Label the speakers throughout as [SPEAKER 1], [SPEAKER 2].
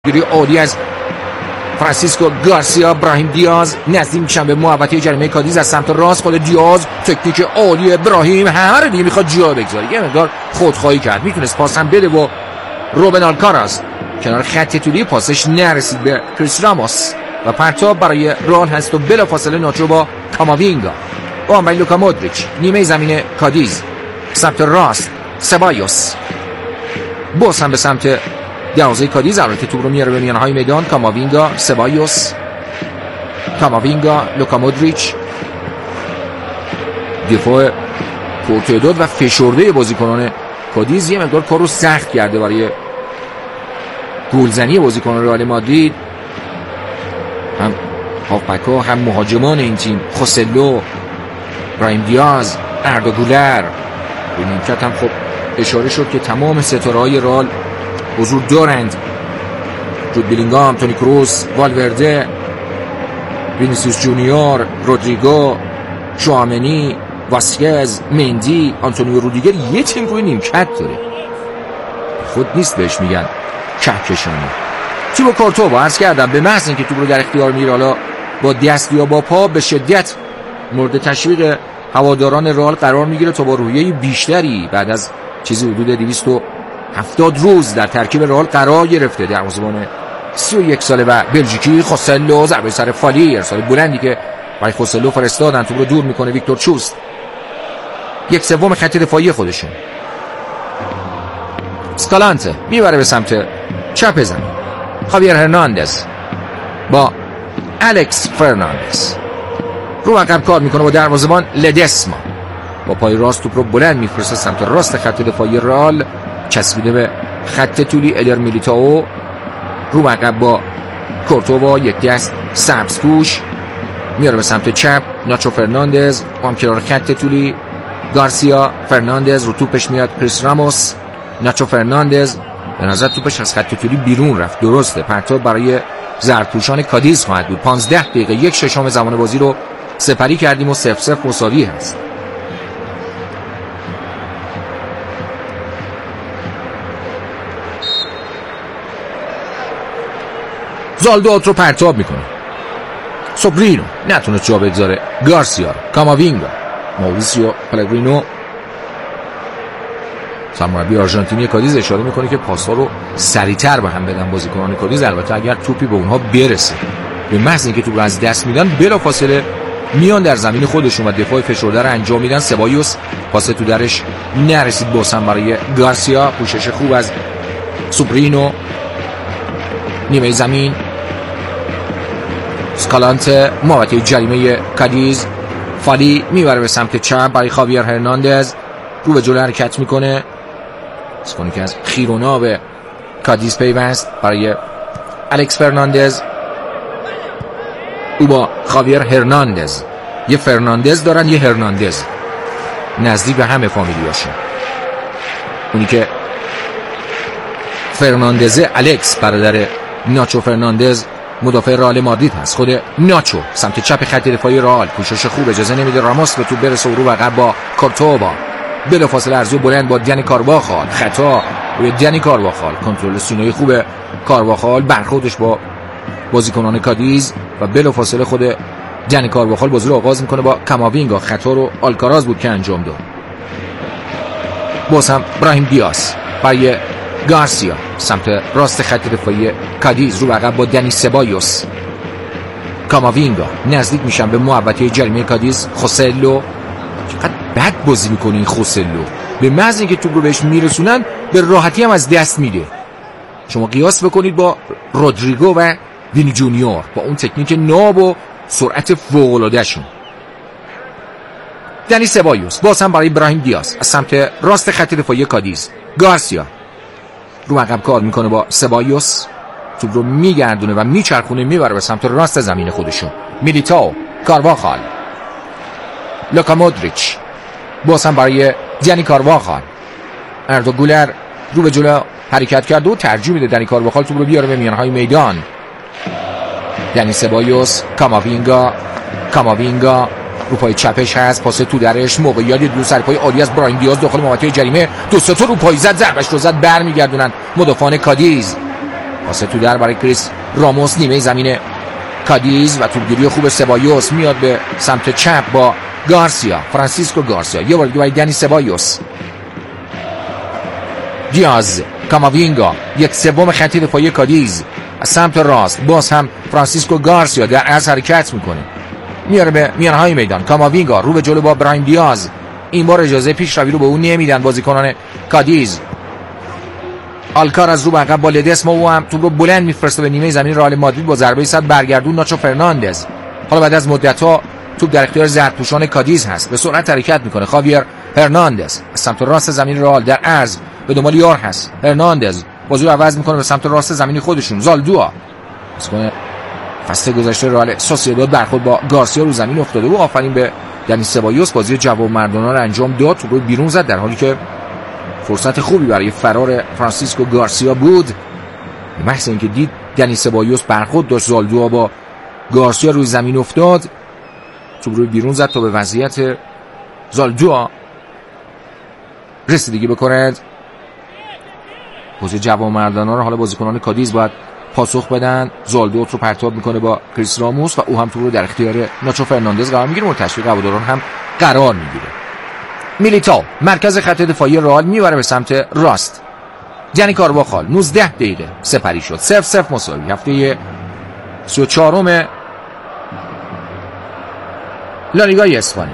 [SPEAKER 1] گیری عالی از فرانسیسکو گارسیا. ابراهیم دیاز نزدیک میشن به محوطه جریمه کادیز از سمت راست. خود دیاز تکنیک عالی ابراهیم همه رو دیگه میخواد جا بگذاره. یه مقدار خودخواهی کرد، میتونست پاس هم بده و روبن آلکاراز کنار خط طولی پاسش نرسید به کریس راموس و پرتاب برای رئال هست و بلافاصله ناچو با کاماوینگا با لوکا مودریچ نیمه زمین کادیز سمت راست. سبایوس باز هم به سمت دروازه کادیز، البته توپ رو میاره به میانهای میدان. کاماوینگا، سبایوس، کاماوینگا، لوکا مودریچ. دفاع پرتعداد و فشرده بازیکنان کادیز یه مقدار کار رو سخت کرده برای گلزنی بازیکنان رئال مادرید. هم هافبک‌ها هم مهاجمان این تیم، خوسلو، ابراهیم دیاز، اردا گولر. به نیمکت هم خب اشاره شد که تمام ستاره‌های رئال حضور دارند. جود بلینگهام، تونی کروس، والورده، وینیسیوس جونیور، رودریگو، چوامنی، واسکز، مندی، آنتونیو رودیگر. یه تیم روی نیمکت داره، خود نیست بهش میگن کهکشانی. تیبو کورتوا عرض کردم به محض اینکه توپ رو در اختیار میگیره، حالا با دست یا با پا، به شدت مورد تشویق هواداران رئال قرار میگیره تا با روحیه بیشتری بعد از چیزی حدود 270 روز در ترکیب رئال قرار گرفته. دروازه‌بان 31 ساله و بلژیکی خوسلو، ضربه سر فالی، ارسال بلندی که برای خوسلو فرستادن، توپ رو دور میکنه ویکتور چوست. 1/3 خط دفاعی خودشون. اسکالانته میبره به سمت چپ زمین. خاویر هرناندز با الکس فرناندز رو عقب کار میکنه با دروازه‌بان لدسما. با پای راست توپ رو بلند میفرسته سمت راست خط دفاعی رئال، چسبیده به خط طولی. ادر میلیتائو رو عقب با کورتوا، یک دست سبزپوش میاره به سمت چپ. ناچو فرناندز هم کنار خط طولی. گارسیا، فرناندز رو توپش میاد. کریس راموس، ناچو فرناندز. به نظر توپش از خط طولی بیرون رفت، درسته. پرتاب برای زرتوشان کادیز خواهد بود. 15 دقیقه 1/6 زمان بازی رو سپری کردیم و 0-0 مساوی هست. زالدوت رو پرتاب میکنه. سوبرینو نتونه جا بگذاره. گارسیا، کاماوینگا، ماوریسیو پلگرینو. سرمربی آرژانتینی کادیز اشاره میکنه که پاس‌ها رو سریعتر به هم بدن بازیکنان کادیز، البته اگر توپی به اونها برسه. به محض اینکه توپ رو از دست میدن بلافاصله میان در زمین خودشون و دفاع فشرده رو انجام میدن. سبایوس پاس تو درش نرسید، بازم برای گارسیا. پوشش خوب از سوبرینو. نیمه زمین اسکالانته محوطه جریمه کادیز. فالی میبره به سمت چپ برای خاویر هرناندز، رو به جلو حرکت میکنه. اسکانی که از خیرونا به کادیز پیوست برای الکس فرناندز. او با خاویر هرناندز، یه فرناندز دارن یه هرناندز، نزدیک به همه فامیلیاشون. اونی که فرناندز الکس برادر ناچو فرناندز مدافع رئال مادرید هست. خود ناچو سمت چپ خط دفاعی رئال، کوشش خوب، اجازه نمیده راموس به توپ برسه و رو عقب با کورتوا. بلافاصله ارزو بلند با دنی کارواخال، خطا روی دنی کارواخال. کنترل سینه‌ای خوب کارواخال، برخوردش با بازیکنان کادیز و بلافاصله خود دنی کارواخال بازی رو آغاز میکنه با کاماوینگا. خطا رو آلکاراز بود که انجام داد. باز هم ابراهیم دیاز برای گارسیا سمت راست خط دفاعی کادیز، رو عقب با دنی سبایوس. کاماوینگا نزدیک میشن به محوطه جریمه کادیز. خوسلو چقدر بد بازی میکنه این خوسلو، به محض اینکه توپ رو بهش میرسونن به راحتی هم از دست میده. شما قیاس بکنید با رودریگو و وینی جونیور با اون تکنیک ناب و سرعت فوق‌العاده شون. دنی سبایوس باز هم برای ابراهیم دیاز از سمت راست خط دفاعی کادیز. گارسیا رو عقب کار میکنه با سبایوس، توپ رو میگردونه و میچرخونه میبره به سمت راست زمین خودشون. میلیتائو، کارواخال، لوکا مودریچ باز هم برای دنی کارواخال. اردا گولر رو به جلو حرکت کرده و ترجیح میده دنی کارواخال توپ رو بیاره به میانهای میدان. دنی سبایوس، کاماوینگا رو پای چپش هست، پاس تو درش، موقعیت دو سر پای عالی از ابراهیم دیاز داخل محوطه جریمه. دو تا رو پای زد، ضربش رو زد، برمیگردونن مدافعان کادیز. پاس تو در برای کریس راموس نیمه زمین کادیز و توپگیری خوب سبایوس میاد به سمت چپ با گارسیا، فرانسیسکو گارسیا، یه بار دیگه برای دنی سبایوس. دیاز، کاماوینگا، یک سوم خط دفاعی کادیز از سمت راست، باز هم فرانسیسکو گارسیا در عرض حرکت میکنه، میاره به میانهای میدان. کاماوینگا رو به جلو با برایم دیاز، این بار اجازه پیشروی رو به اون نمیدن بازیکنان کادیز. آلکاراز رو به عقب با لدسما و هم توپ رو بلند میفرسته به نیمه زمین رئال مادرید با ضربه صد برگردون ناچو فرناندز. حالا بعد از مدت‌ها توپ در اختیار زردپوشان کادیز هست، به سرعت حرکت میکنه خاویر هرناندز از سمت راست زمین رئال در عرض به دنبال یار هست. هرناندز بازی رو عوض میکنه به سمت راست زمین خودشون. زالدوآ اسکونه فصل گذشته رئال سوسییداد برخورد با گارسیا رو زمین افتاده و آفرین به دنی سبایوس بازی جوانمردانه رو انجام داد، توپ رو بیرون زد در حالی که فرصت خوبی برای فرار فرانسیسکو گارسیا بود. محض اینکه دید دنی سبایوس برخورد داشت زالدوآ با گارسیا روی زمین افتاد، توپ رو بیرون زد تا به وضعیت زالدوآ رسیدگی بکند. بازی جوانمردانه رو حالا بازیکنان کادیز باید پاسخ بدن. زالدوآ رو پرتاب میکنه با کریس راموس و او هم توپ رو در اختیار ناچو فرناندز قرار میگیره و تشویق هواداران هم قرار میگیره. میلیتائو مرکز خط دفاعی رئال میبره به سمت راست. دنی کارواخال 19 دقیقه سپری شد. 0-0 مساوی. هفته 34م لالیگای اسپانیا.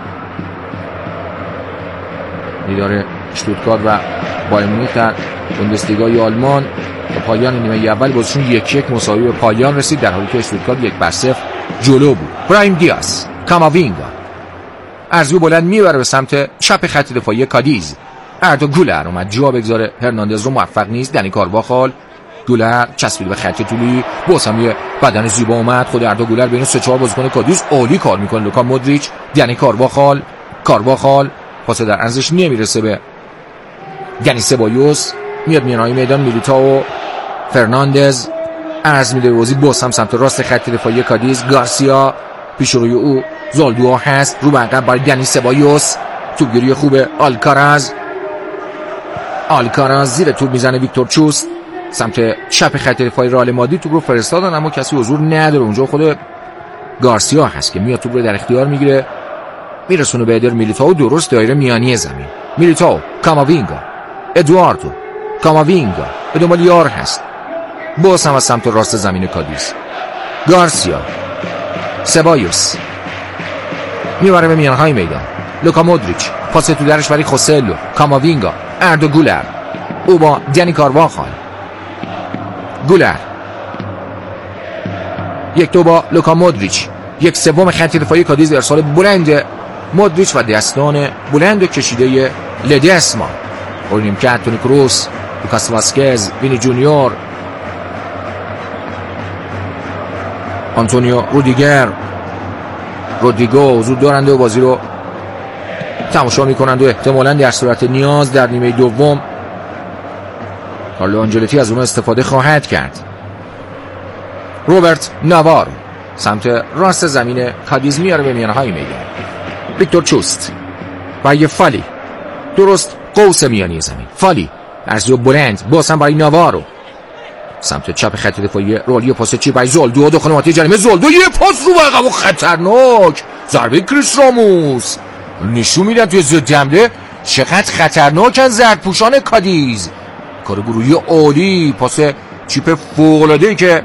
[SPEAKER 1] لیدار اشتوتگارت و بایر مونیخ در بوندسلیگای آلمان تا پایان نیمه اول بازیشون 1-1 مساوی به پایان رسید، در حالی که اشتوتگارت 1-0 جلو بود. برایم دیاز، کاماوینگا ارزیو بلند میبره به سمت چپ خط دفاعی کادیز. آردا گولر اومد جا بگذاره هرناندز رو، موفق نیست. دنی کارواخال، گولر چسبید به خط طولی، باسمی بدن زیبا اومد. خود آردا گولر بین 3-4 بازیکن کادیز عالی کار میکنه. لوکا مودریچ، دنی کارواخال پاس در عرضش نمیرسه به دنی سبایوس، میاد میانهای میدان. میلیتائو، فرناندز عرض میده بازی، باز هم سمت راست خط دفاعی کادیز. گارسیا پیش روی او زالدوآ هست، رو به عقب برای دنی سبایوس. توپگیری خوب آلکاراز زیر توپ میزنه. ویکتور چوست سمت چپ خط دفاعی رئال مادرید توپ رو فرستادن اما کسی حضور نداره اونجا. خود گارسیا هست که میاد توپ رو در اختیار میگیره، میرسونه به ادر میلیتائو درست دایره میانی زمین. میلیتائو، کاماوینگا، ادواردو کاماوینگا به دنبال یار هست، باز هم از سمت راست زمین کادیز. گارسیا، سبایوس میبره به میانهای میدان. لوکا مودریچ پاس تو درش برای خوسلو. کاماوینگا، آردا گولر، او با دنی کارواخال. گولر 1-2 با لوکا مودریچ. 1/3 خط دفاعی کادیز ارسال بلند مودریچ و دستان بلند و کشیده لدسما. اونیم که تونی کروس، لوکاس واسکز، وینی جونیور، آنتونیو رودریگو حضور دارند و بازی رو تماشا میکنند و احتمالاً در صورت نیاز در نیمه دوم کارلو آنجلوتی از اون استفاده خواهد کرد. روبرت ناوارو سمت راست زمین کادیز میاره به میانهای میدان. ویکتور چوست برای فالی، درست قوس میانی زمین. فالی ارزیو بلند، باز هم برای ناوارو سمت چپ خط دفاعی رئال. پاس چی برای زالدوآ داخل منطقه جریمه. زالدوآ یه پاس رو عقب و خطرناک، ضربه کریس راموس نشون میدن توی ضد حمله چقدر خطرناکن زردپوشان کادیز. کار گروهی عالی، پاس چیپ فوق‌العاده‌ای که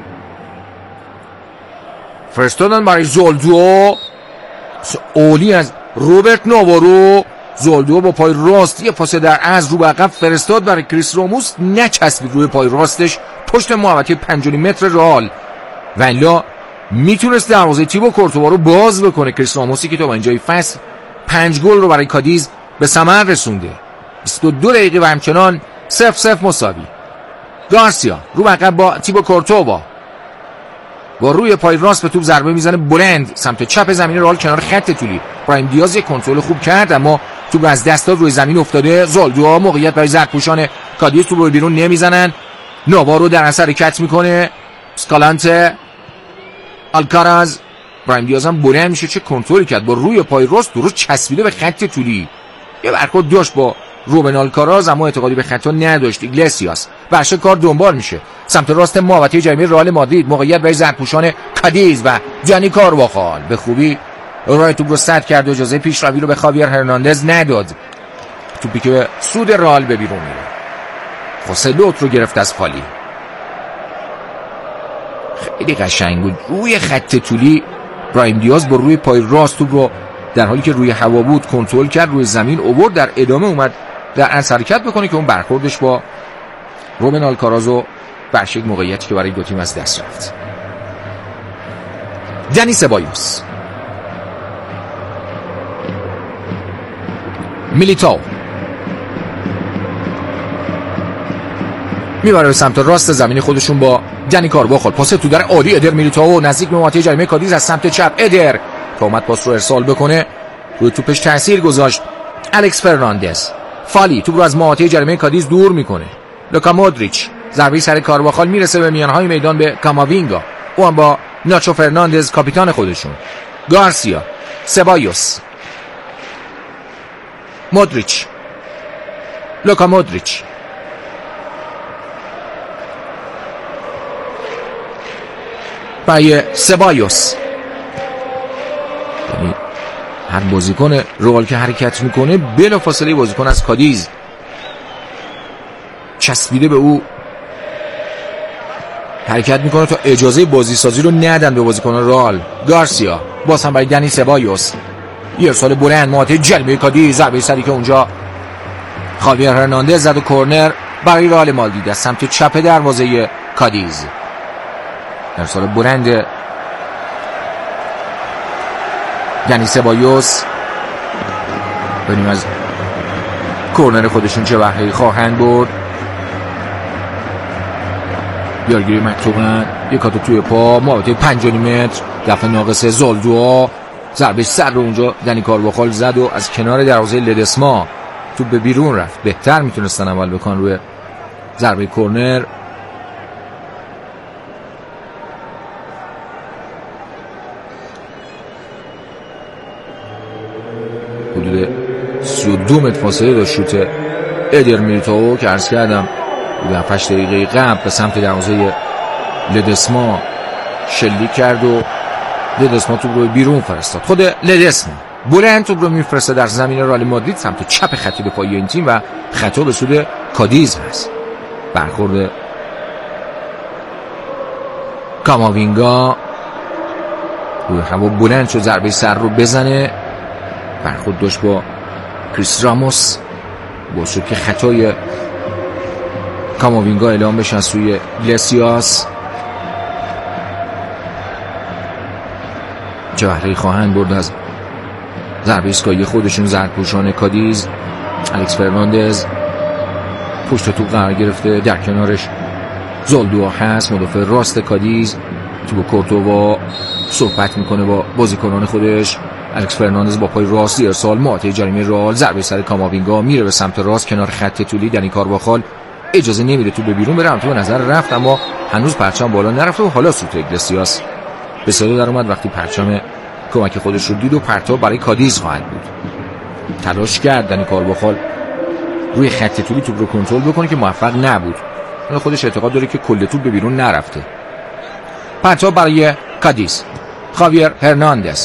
[SPEAKER 1] فرستادن برای زالدوآ، عالی از روبرت ناوارو. زالدوآ با پای راست یه پاس در عرض رو به عقب فرستاد برای کریس راموس، نچسبید روی پای راستش پشت محوطه 5 متر رئال و الا میتونست دروازه تیبو کورتوا رو باز بکنه. کریس راموسی که تا به اینجای فصل 5 گل رو برای کادیز به ثمر رسونده. 22 دقیقه و همچنان 0-0 مساوی. گارسیا رو به عقب با تیبو کورتوا، با روی پای راست به توپ ضربه میزنه بلند سمت چپ زمین رئال کنار خط طولی. برایم دیاز یک کنترل خوب کرد اما توپ از دست داد، روی زمین افتاده. زالدوآ موقعیت برای زردپوشان کادیز، توپ رو بیرون نمیزنن. ناوارو در اثر حرکت میکنه. اسکالانته، آلکاراز، برایم دیاز هم بلند میشه، چه کنترلی کرد با روی پای راست درست چسبیده به خط طولی. یه برخورد داشت با روبن آلکاراز اما اعتقادی به خطا نداشت. ایگلسیاس ورشه کار دنبال میشه سمت راست محوطه جریمه رئال مادرید، موقعیت برای زردپوشان کادیز و دانی کارواخال. به خوبی راه توپ رو سد کرد و اجازه پیشروی رو به خاویر هرناندز نداد. توپی که به سود رئال به بیرون میره. خوسلو رو گرفت از فالی. خیلی قشنگ بود. روی خط طولی برایم دیاز با روی پای راست توپ رو در حالی که روی هوا بود کنترل کرد، روی زمین آورد، در ادامه اومد در اصل حرکت بکنه که اون برخوردش با روبن آلکارازو برش یک موقعیتی که برای دو تیم از دست رفت. دنی سبایوس، میلیتائو میبره به سمت راست زمین خودشون با دنی کارواخال. پاس تو در عالی ادر میلیتائو نزدیک به محوطه جریمه کادیز از سمت چپ. ادر که اومد پاس رو ارسال بکنه، روی توپش تاثیر گذاشت الکس فرناندز. فالی توپ رو از محوطه جریمه کادیز دور میکنه. لوکا مودریچ ضربه سر کارواخال میرسه به میانهای میدان به کاماوینگا. او هم با ناچو فرناندز کاپیتان خودشون. گارسیا، سبایوس، مودریچ، لوکا مودریچ، برای سبایوس. یعنی هر بازیکن رئال که حرکت میکنه بلافاصله بازیکن از کادیز چسبیده به او حرکت میکنه تا اجازه بازی سازی رو ندن به بازیکن رئال. گارسیا باز هم برای دنی سبایوس، یه ارسال بلند محوطه جریمه کادیز، ضربه سری که اونجا خاویر هرناندز زد و کورنر برای رئال مادرید از سمت چپ دروازه کادیز. ارسال بلند دنی سبایوس. ببینیم از کورنر خودشون چه بهره‌ای خواهند برد. یارگیری مکتوبن، یک کاتو توی پا، محوطه 5.5 متر، دفع ناقص زالدوا، ضربه سر رو اونجا دنی کارواخال زد و از کنار دروازه لدسما توپ به بیرون رفت. بهتر میتونستن اول بکن روی ضربه کورنر. حدود 32 متر فاصله داشت شوت ادر میلیتائو که عرض کردم در 8 دقیقه قبل به سمت دروازه لدسما شلیک کرد و لدسما توپ رو بیرون فرستاد. خود لدسما بلند توپ رو میفرسته در زمین رئال مادرید سمت چپ خط دفاعی این تیم و خطا به سود کادیز هست. برخورد کاماوینگا روی هوا بلند شد ضربه سر رو بزنه. برخورد داشت با کریس راموس، باعث شد که خطای کاماوینگا اعلام بشه از سوی گلسیاس. چه بهره‌ای خواهند برد از ضربه ایستگاهی خودشون زردپوشان کادیز. الکس فرناندز پشت توپ قرار گرفته، در کنارش زالدوا هست مدافع راست کادیز. تو با کورتوا صحبت میکنه با بازیکنان خودش. الکس فرناندز با پای راستی ارسال محوطه جریمه رئال، ضربه سر کاماوینگا میره به سمت راست کنار خط طولی. دنی کارواخال اجازه نمیده تو به بیرون بره، تو به نظر رفت اما هنوز پرچم بالا نرفته و حالا سوت گلسیاس به صدا در اومد وقتی پرچم کمک خودش رو دید و پرتاب برای کادیز خواهد بود. تلاش کرد دنی کارواخال روی خط طولی توپ رو کنترل بکنه که موفق نبود. خودش اعتقاد داره که کل توپ به بیرون نرفته. پرتاب برای کادیز، خاویر هرناندز.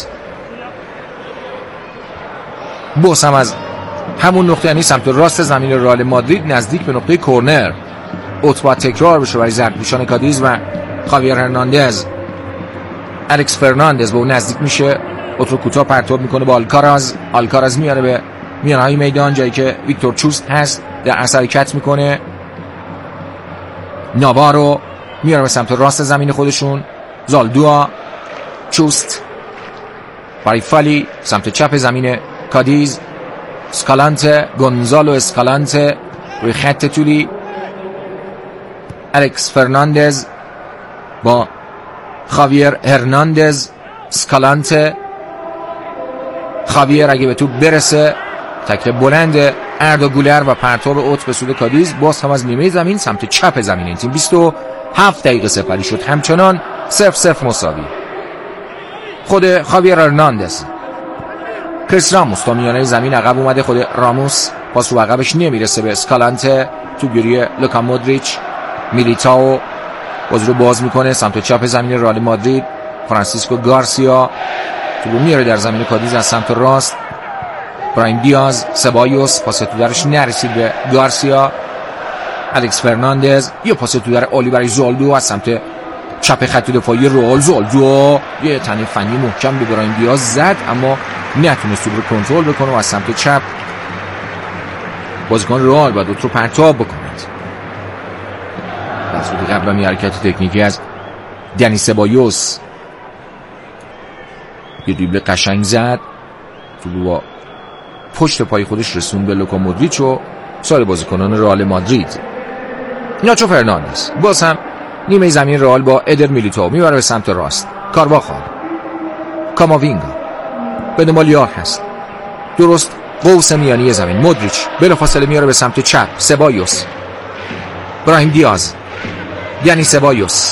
[SPEAKER 1] باز هم از همون نقطه، یعنی سمت راست زمین رئال مادرید نزدیک به نقطه کورنر، اوتوا تکرار بشه برای زردپوشان کادیز و خاویر هرناندز. الکس فرناندز به اون نزدیک میشه، اوتو کوتاه پرتاب میکنه با آلکاراز میاره به میانهای میدان جایی که ویکتور چوست هست، در اثر حرکت میکنه. ناوارو میاره به سمت راست زمین خودشون، زالدوا، چوست برای فالی سمت چپ زمین کادیز. اسکالانته، گونزالو اسکالانته روی خط طولی. الکس فرناندز با خاویر هرناندز. اسکالانته، خاویر اگه به توپ برسه، تکل بلند اردا گولر و پرتاب اوت به سود کادیز. باز هم از نیمه زمین سمت چپ زمین این تیم 27 دقیقه سپری شد، همچنان 0-0 مساوی. خود خاویر هرناندز، کریس راموس تا میانه زمین عقب اومده. خود راموس پاس رو عقبش نمیرسه به اسکالانته. توپگیری لوکا مودریچ، میلیتائو، بازی رو باز میکنه سمت چپ زمین رئال مادرید. فرانسیسکو گارسیا تو رو میاره در زمین کادیز از سمت راست. برایم دیاز، سبایوس، پاس تو درش نرسید به گارسیا. الکس فرناندز، یه پاس تو در عالی برای زالدو از سمت چپ خط دفاعی رئال. زالدو یه تنه فنی محکم به برایم دیاز زد اما نتونست توپ رو کنترل بکنه و از سمت چپ بازیکن رئال باید رو پرتاب بکند. در صورت قبل حرکت تکنیکی از دنی سبایوس یه دریبل قشنگ زد، توپ با پشت پای خودش رسوند به لوکا مودریچ و سایر بازیکنان رئال مادرید. ناچو فرناندز باز هم نیمه زمین رئال با ادر میلیتائو میبره به سمت راست. کارواخال، کاماوینگا، بدمالیار هست، درست قوس میانی زمین. مودریچ بلافاصله میاره به سمت چپ. سبایوس، برایم دیاز، یعنی سبایوس،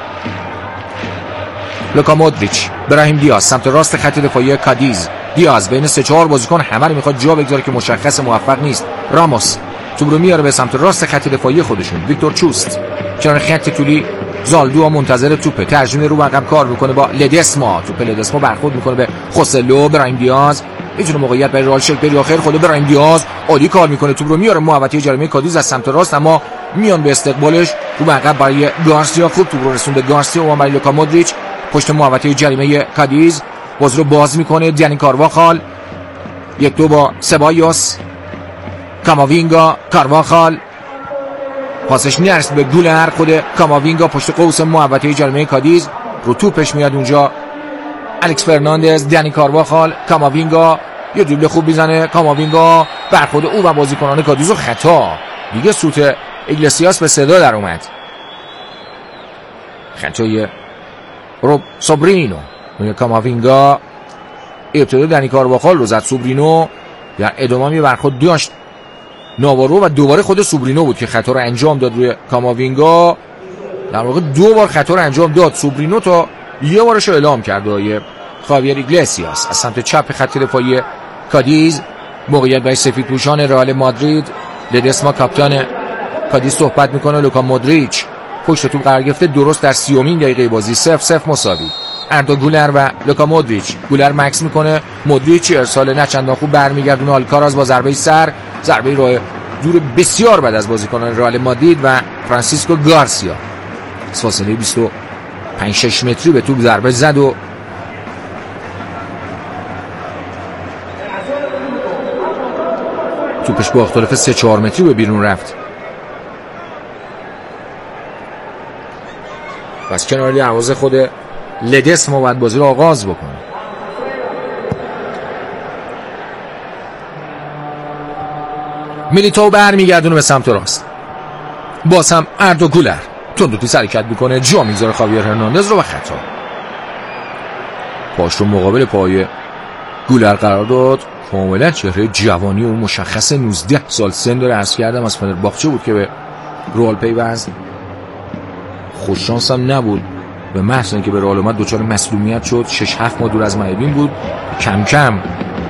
[SPEAKER 1] لوکا مودریچ، برایم دیاز سمت راست خط دفاعی کادیز. دیاز بین 3-4 بازیکن همه رو میخواد جا بگذاره که مشخص موفق نیست. راموس توپ رو میاره به سمت راست خط دفاعی خودشون. ویکتور چوست کنار خط طولی. زالدو منتظر توپه، ترجمه رو عقب کار میکنه با لدسما. توپ لدسما برخورد میکنه به خوسلو. برایم دیاز میتونه موقعیت برای رئال شکل بده. آخر خود برایم دیاز عالی کار میکنه، توپ رو میاره محوطه جریمه کادیز از سمت راست اما میان به استقبالش رو عقب برای گارسیا. خوب توپ رو رسونده گارسیا و برای لوکا مودریچ پشت محوطه جریمه کادیز. باز رو باز میکنه دنی کارواخال. 1-2 با سبایوس. کاماوینگا، کارواخال، پاسش نرسید به گولر. خود کاماوینگا پشت قوس محوطه جریمه کادیز رو توپش میاد اونجا. الکس فرناندز، دنی کارواخال، کاماوینگا یه دریبل خوب میزنه. کاماوینگا برخورد او و بازیکنان کادیز و خطا. دیگه سوت ایگلسیاس به صدا در اومد. خطای روب سوبرینو. کاماوینگا ابتدا دنی کارواخال رو زد. سوبرینو در ادامه یه برخورد داشت ناوارو و دوباره خود سوبرینو بود که خطا رو انجام داد روی کاماوینگا. در واقع 2 بار خطا رو انجام داد سوبرینو تا یه بارش رو اعلام کرد برای خاویر ایگلسیاس. از سمت چپ خط دفاعی کادیز موقعیت برای سفیدپوشان رئال مادرید. لدسما کاپیتان کادیز صحبت میکنه. لوکا مودریچ پشت توپ قرار گرفته درست در 30مین دقیقه بازی. 0-0 مساوی. اردا گولر و لوکا مودریچ. گولر مکس میکنه، مودریچ ارسال نچندان خوب برمیگردونه. آلکاراز با ضربه سر، ضربه راه دور بسیار بعد از بازیکنان رئال مادرید و فرانسیسکو گارسیا فاصله 25-6 متری به توپ ضربه زد و توپش با اختلاف 3-4 متری به بیرون رفت. پس کنار دروازه خود لدسما باید بازی رو آغاز بکنه. میلیتائو برمیگردونه به سمت راست. باز هم اردا گولر تندوتی حرکت میکنه، جا میذاره خاویر هرناندز رو و خطا. پاش رو مقابل پای گولر قرار داد. کاملا چهره جوانی و مشخص 19 سال سن داره. عرض کردم از فنرباخچه بود که به رئال پیوست. خوش شانس هم نبود به محض اینکه به رئال اومد دچار مصدومیت شد. 6-7 ماه دور از معلولین بود. کم کم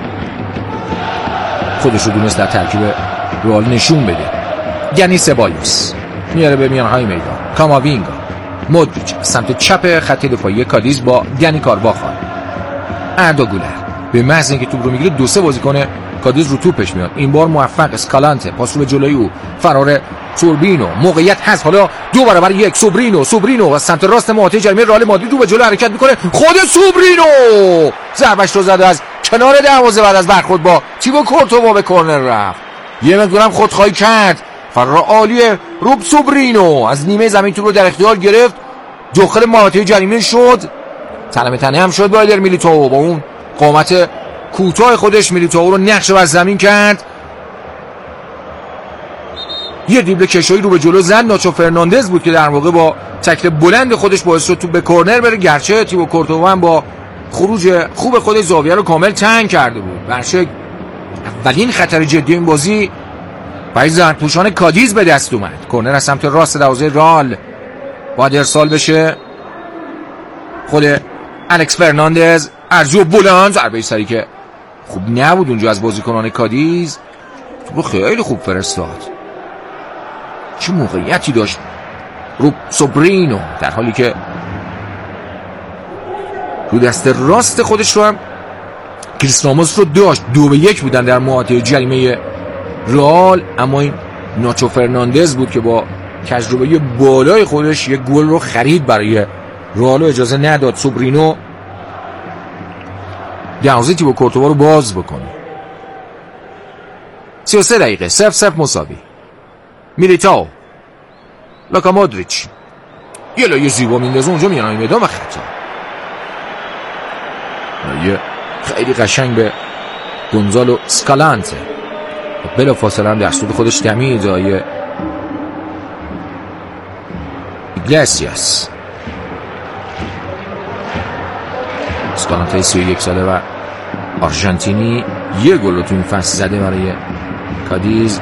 [SPEAKER 1] خودش رو دونست در ترکیب رئال نشون بده. یعنی سبایوس میاره به میانهای میدان. کاماوینگا، مودریچ سمت چپ خط دفاعی کادیز با دنی کارواخال. اردا گولر به محض اینکه توپ رو میگیره 2-3 بازیکن کادیز رو توپش میاد. این بار موفق اسکالانته پاس رو به جلوی او. فرار سوبرینو موقعیت هست. حالا 2 برابر 1. سوبرینو از سمت راست محوطه جریمه رئال مادرید رو به جلو حرکت میکنه. خود سوبرینو ضربش رو زد از کنار دروازه بعد از برخورد با تیبو کورتوا به کرنر رفت. یه مقدارم خودخواهی کرد. فرار عالی روب سوبرینو از نیمه زمین توپ رو در اختیار گرفت، داخل محوطه جریمه شد. تنه هم شد با ادر میلیتائو. با اون قامت کوتاه خودش میلیتائو رو نقش بر زمین کرد. یه دریبل کشایی رو به جلو زد. ناچو فرناندز بود که در واقع با تکل بلند خودش باعث شد توپ به کرنر بره، گرچه تیبو کورتوا هم با خروج خوب خودش زاویه رو کامل تنگ کرده بود. برشک اولین خطر جدی این بازی برای زرتپوشان کادیز به دست اومد. کرنر از سمت راست دروازه رئال باید ارسال بشه. خود الکس فرناندز ارزو بلند، ضربه سری که خوب نبود اونجا از بازیکنان کادیز. توپ خیلی خوب فرستاد. چه موقعیتی داشت رو سوبرینو، در حالی که رو دست راست خودش رو هم کریس راموس رو داشت. 2-1 بودن در محوطه جریمه رئال، اما این ناچو فرناندز بود که با تجربه بالای خودش یک گل رو خرید برای رئال و اجازه نداد سوبرینو دروازه تیبو کورتوا رو باز بکنه. 33 دقیقه 0-0 مساوی. میلیتائو، لوکا مودریچ یه لایه زیبا میندازه اونجا، میانه میدان و خطا. یه خیلی قشنگ به گونزالو اسکالانته، بلا فاصله هم در سود خودش دمید آیه ایگلسیاس. اسکالانته 31 ساله و آرژانتینی یه گل رو تو این فصل زده برای کادیز.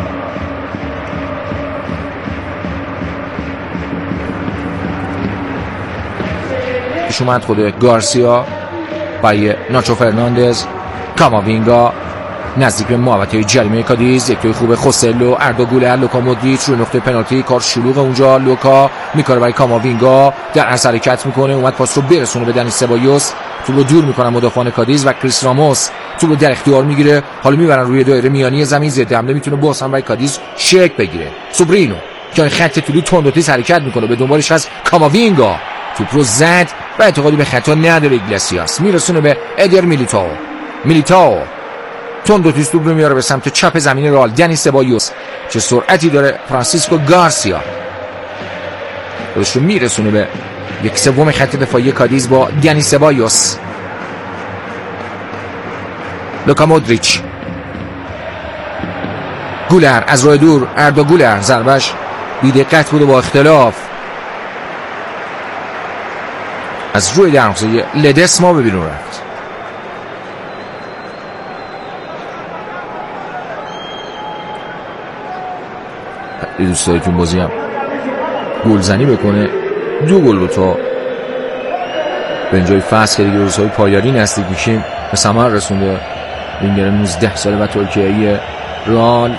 [SPEAKER 1] پیش اومد خود گارسیا برای ناچو فرناندز. کاماوینگا نزدیک به محوطه جریمه کادیز، یک توی خوب خوسلو، اردو گولر، لوکا مودریچ رو نقطه پنالتی، کار شلوغ اونجا. لوکا میکاره برای کاماوینگا، در عرض حرکت میکنه، اومد پاس رو برسونه به دنی سبایوس، توپ رو دور میکنن مدافعان کادیز و کریس راموس توپ رو در اختیار میگیره. حالا میبرن روی دایره میانی زمین، ضد حمله میتونه باز هم برای کادیز شک بگیره. سوبرینو که خط طولی تند و تیز حرکت میکنه، به دنبالش از کاماوینگا، توپ رو زد و اعتقادی به خطا نداره ایگلسیاس، میرسونه به ادر میلیتائو تند و تیز توپ رو میاره به سمت چپ زمین رئال. دنی سبایوس چه سرعتی داره. فرانسیسکو گارسیا خودش رو میرسونه به 1/3 خط دفاعی کادیز با دنی سبایوس. لوکا مودریچ، گولر از راه دور، اردو گولر ضربش بی دقت بود و با اختلاف از روی دروازه لدسما به بیرون رفت. دوست داره که اون بازی هم گلزنی بکنه. 2 گل رو تا به اینجای فصل که دیگه روزهای پایانی نزدیک میشیم به ثمر رسونده وینگر 19 ساله و ترکیه‌ای رئال.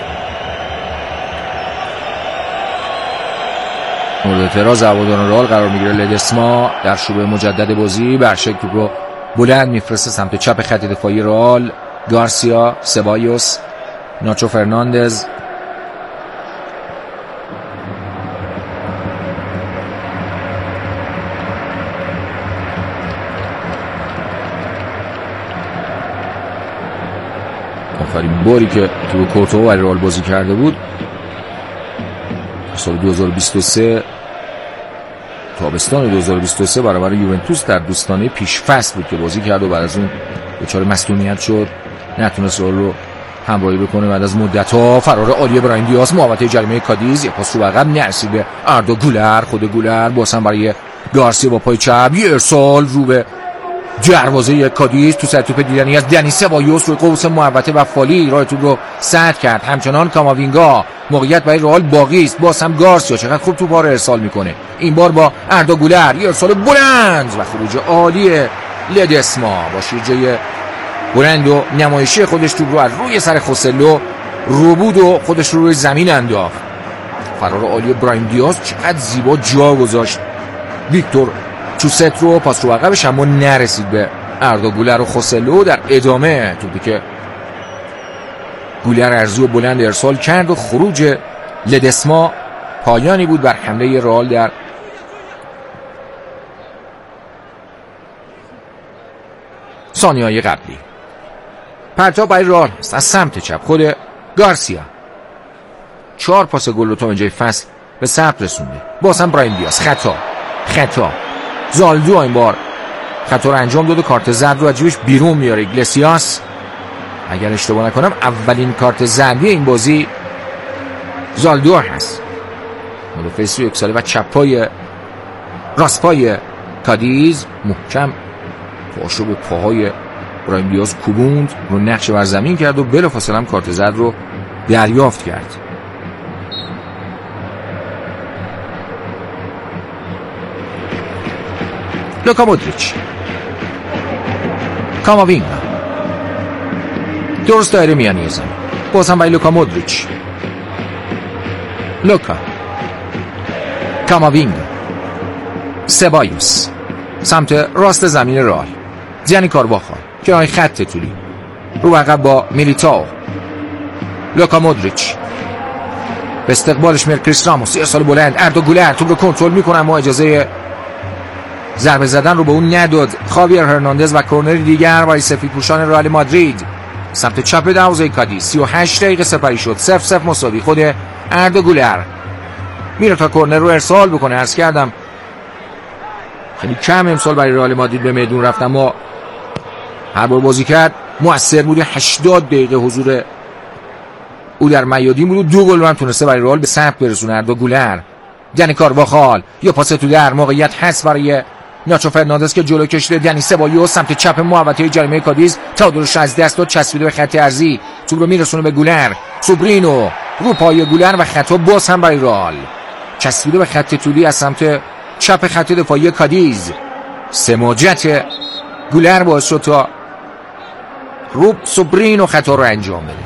[SPEAKER 1] مورد اعتراض هواداران رئال قرار میگیره لدسما در شروع مجدد بازی. برشک توپ رو بلند میفرسته سمت چپ خط دفاعی رئال. گارسیا، سبایوس، ناچو فرناندز. آخرین باری که تو کورتوا برای رئال بازی کرده بود سال 2023 تابستان 2023 برابر یوونتوس در دوستانه پیش فصل بود که بازی کرد و بعد از اون دچار مصدومیت شد، نتونست رئال رو همراهی بکنه. بعد از مدت‌ها فرار عالی برایم دیاز محوطه جریمه کادیز، یک پاس رو عقب نرسید به اردو گولر. خود گولر بازم برای گارسیا با پای چپ، یه ارسال رو به دروازه کادیز تو سر توپ دیدنی از دنی سبایوس روی قوس محوطه و فالی راه توپ رو سد کرد. همچنان کاماوینگا، موقعیت برای رئال باقی است. باز هم گارسیا چقدر خوب توپ رو ارسال میکنه، این بار با اردو گولر، یه ارسال بلند و خروج عالی لدسما با شیرجه بلند و نمایشی خودش توپ رو از روی سر خوسلو رو بود و خودش رو روی زمین انداخت. فرار عالی برایم دیاز چقدر زیبا جا گذاشت ویکتور چوست رو، پاس رو عقبش اما نرسید به اردو گولر و خوسلو. در ادامه توپی که گولر ارزو بلند ارسال کرد و خروج لدسما پایانی بود بر حمله رئال در ثانیه‌های قبلی. پرتاب برای رئال است از سمت چپ. خود گارسیا 4 پاس گل رو تا اینجای فصل به ثبت رسونده. باز هم برایم دیاز خطا زالدو این بار خطا رو انجام داد و کارت زرد رو از جیبش بیرون میاره. ایگلسیاس اگر اشتباه نکنم اولین کارت زردی این بازی زالدو هست، مدافع 31 ساله و چپ پای راست پای کادیز محکم پاشو به پاهای برایم دیاز کوبوند رو نقش بر زمین کرد و بلافاصله هم کارت زرد رو دریافت کرد. لوکا مودریچ، کاماوینگا درست دایره میانی زمین، باز هم برای لوکا مودریچ، لوکا کاماوینگ، سبایوس سمت راست زمین رئال، دیانی کارواخال کنار خط طولی رو عقب با میلیتائو، لوکا مودریچ به استقبالش میره کریس راموس، ارسال بلند، آردا گولر توپ رو کنترل میکنه اما اجازه ضربه زدن رو به اون نداد خاویر هرناندز و کورنر دیگر برای سفیدپوشان رئال مادرید سمت چپ دروازه کادیز. 38 دقیقه سپری شد، 0-0 مساوی. خود آردا گولر میره تا کورنر رو ارسال بکنه. عرض کردم خیلی کم امسال برای رئال مادرید به میدون رفت اما هر بار بازی کرد موثر بود. 80 دقیقه حضور او در میادین بود و 2 گل هم تونسته برای رئال به ثبت برسونه. آردا گولر، دیانی کارواخال، یا پاس تو در موقعیت هست برای ناچو فرناندز که جلو کشیده. دیانی سبایوس سمت چپ محوطه جریمه کادیز، تئودورش از دست داد، چسبیده به خط ارضی، توپ رو میرسونه به گولر. سوبرینو رو پای گولر و خطا باز هم برای رئال، چسبیده به خط طولی از سمت چپ خط دفاعی کادیز. سماجت گولر باعث شد تا روب سوبرینو خطا رو انجام بده.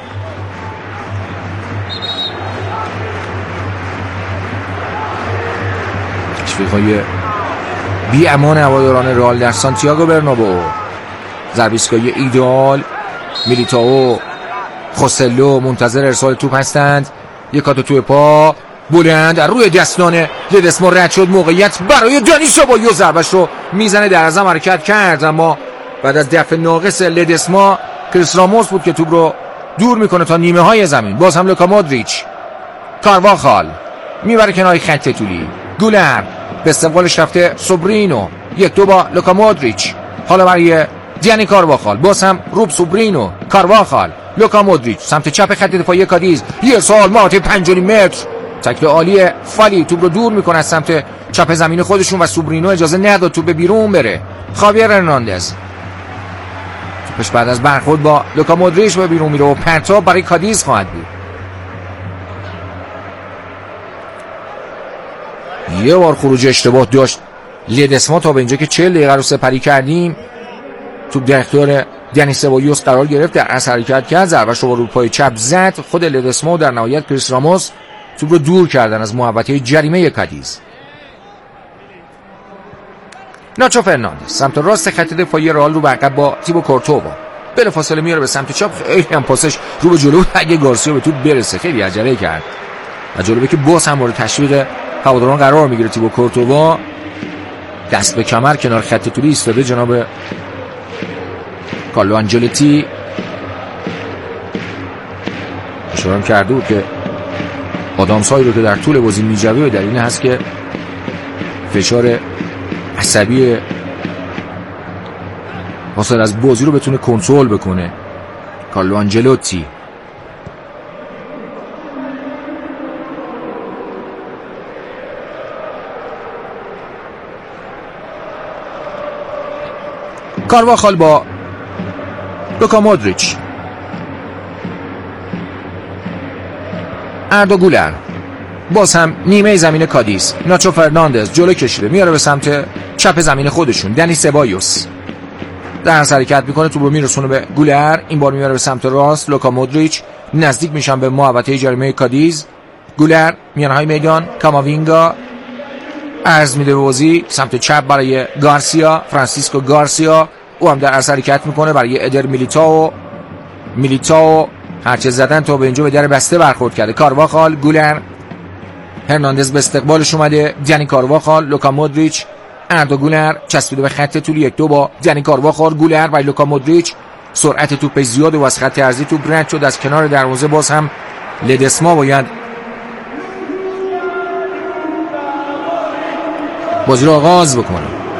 [SPEAKER 1] تشویق‌های بی امان هواداران رئال در سانتیاگو برنابئو. ضربه ایستگاهی ایدئال. میلیتائو، خوسلو منتظر ارسال توپ هستند. یک کات توی پا بلند روی دستان لدسما رد شد. موقعیت برای دیانی سبایوس، ضربه‌اش رو میزنه، در ازم حرکت کرد اما بعد از دفع ناقص لدسما کریس راموس بود که توپ رو دور میکنه تا نیمه های زمین. باز هم لوکا مودریچ، کارواخال میبره کنار خط طولی. گولر به استقبالش رفته. سوبرینو 1-2 با لوکا مودریچ. حالا برای دیانی کارواخال، باز هم روب سوبرینو، کارواخال، لوکا مودریچ سمت چپ خط دفاعی کادیز. یه سال مات 5.5 متر، تکل عالی فالی توپ رو دور میکنه از سمت چپ زمین خودشون و سوبرینو اجازه نداد توپ به بیرون بره. خاویر هرناندز توپش بعد از برخورد با لوکا مودریچ به بیرون میره و پرتاب برای کادیز خواهد بود. یه بار خروج اشتباه داشت لدسما تا به اینجا که 40 دقیقه رو سپری کردیم. توپ در اختیار دیانی سبایوس قرار گرفت، در اثر حرکت کرد، ضربه‌اش رو رو پای چپ زد. خود لدسما و در نهایت کریس راموس توپ رو دور کردن از محوطه جریمه کادیز. ناچو فرناندز سمت راست خط دفاعی رئال رو به عقب با تیبو کورتوا، بلافاصله میاره به سمت چپ. خیلی هم پاسش رو به جلو، اگه گارسیا به توپ برسه. خیلی عجله کرد و جلوی که باز هم مورد تشویق هواداران قرار میگیره. تیبو کورتوا دست به کمر کنار خط طولی ایستاده. جناب کارلو آنجلوتی اشاره کرده بود که آدامسایی رو که در طول بازی میجوه در این هست که فشار عصبی حاصل از بازی رو بتونه کنترل بکنه. کارلو آنجلوتی کارواخال با لوکا مودریچ، آردا گولر، باز هم نیمه زمین کادیز. ناچو فرناندز جلو کشیده، میاره به سمت چپ زمین خودشون. دیانی سبایوس در اثر حرکت میکنه، توپ رو میرسونه به گولر، این بار میاره به سمت راست. لوکا مودریچ نزدیک میشن به محوطه جریمه کادیز. گولر میانهای میدان، کاماوینگا عرض میده به بازی سمت چپ برای گارسیا، فرانسیسکو گارسیا، او هم در اثر حرکت میکنه برای ادر میلیتائو هرچه زدن تا به اینجا به در بسته برخورد کرده. کارواخال، گولر، هرناندز به استقبالش اومده. دیانی کارواخال، لوکا مودریچ، آردا گولر چسبیده به خط طولی. 1-2 با دیانی کارواخال، گولر و لوکا مودریچ. سرعت توپ زیاد و از خط ارضی توپ رد شد از کنار دروازه. باز هم لدسما باید بازی رو آغاز بکنه.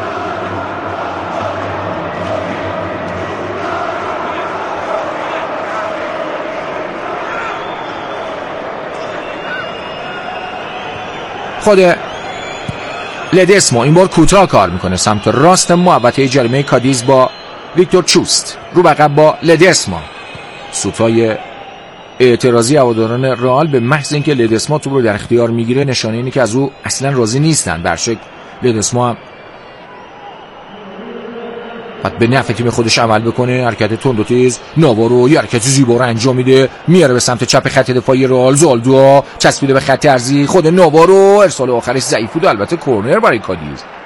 [SPEAKER 1] خود لدسما این بار کوتاه کار میکنه سمت راست محوطه جریمه کادیز با ویکتور چوست، رو عقب با لدسما. سوتای اعتراضی هواداران رئال به محض اینکه لدسما توپ رو در اختیار میگیره نشانه اینه که از او اصلا راضی نیستن. در شک لدسما بعد به نفع تیم خودش عمل بکنه. حرکت تند و تیز ناوارو یه حرکت زیبا رو انجام میده، میاره به سمت چپ خط دفاعی رئال. زالدو چسبیده به خط ارضی، خود ناوارو ارسال آخرش ضعیف بود، البته کورنر برای کادیز.